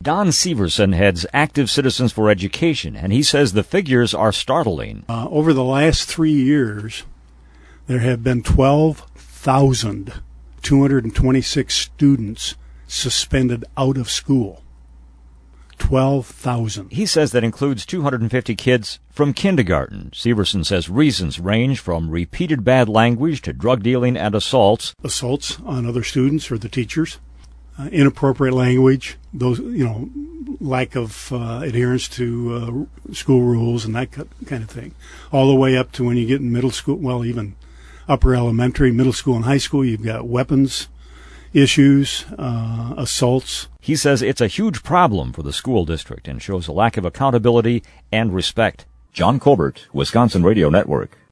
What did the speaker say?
Don Severson heads Active Citizens for Education, and he says the figures are startling. Over the last 3 years, there have been 12,226 students suspended out of school. 12,000. He says that includes 250 kids from kindergarten. Severson says reasons range from repeated bad language to drug dealing and assaults. Assaults on other students or the teachers, inappropriate language, those, lack of adherence to school rules and that kind of thing. All the way up to when you get in middle school, well, even upper elementary, middle school, and high school, you've got weapons issues, assaults. He says it's a huge problem for the school district and shows a lack of accountability and respect. John Colbert, Wisconsin Radio Network.